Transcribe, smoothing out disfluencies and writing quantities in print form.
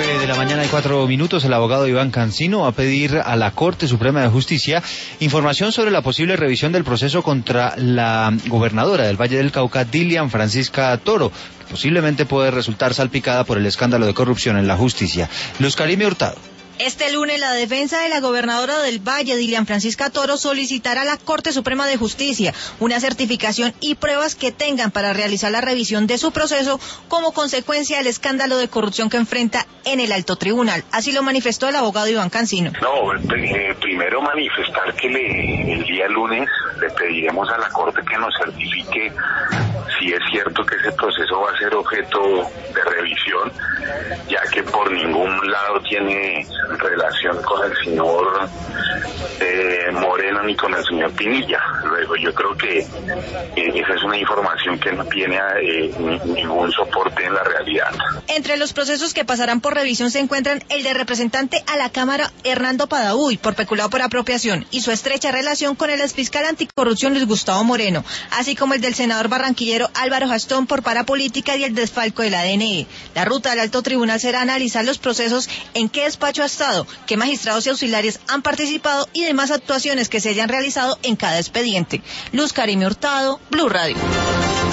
9:04 a.m, el abogado Iván Cancino va a pedir a la Corte Suprema de Justicia información sobre la posible revisión del proceso contra la gobernadora del Valle del Cauca, Dilian Francisca Toro, que posiblemente puede resultar salpicada por el escándalo de corrupción en la justicia. Luz Karime Hurtado. Este lunes, la defensa de la gobernadora del Valle, Dilian Francisca Toro, solicitará a la Corte Suprema de Justicia una certificación y pruebas que tengan para realizar la revisión de su proceso como consecuencia del escándalo de corrupción que enfrenta en el alto tribunal. Así lo manifestó el abogado Iván Cancino. Primero manifestar que el día lunes le pediremos a la Corte que nos certifique si es cierto que ese proceso va a ser objeto de revisión, ya que por ningún lado tiene relación con el señor Moreno ni con el señor Pinilla. Luego yo creo que esa es una información que no tiene ningún soporte en la realidad. Entre los procesos que pasarán por revisión se encuentran el de representante a la Cámara Hernando Padaúy por peculado por apropiación y su estrecha relación con el exfiscal anticorrupción Luis Gustavo Moreno, así como el del senador barranquillero Álvaro Gastón por parapolítica y el desfalco del ADNE. La ruta del alto tribunal será analizar los procesos, en qué despacho ha estado, qué magistrados y auxiliares han participado y demás actuaciones que se hayan realizado en cada expediente. Luz Karime Hurtado, Blue Radio.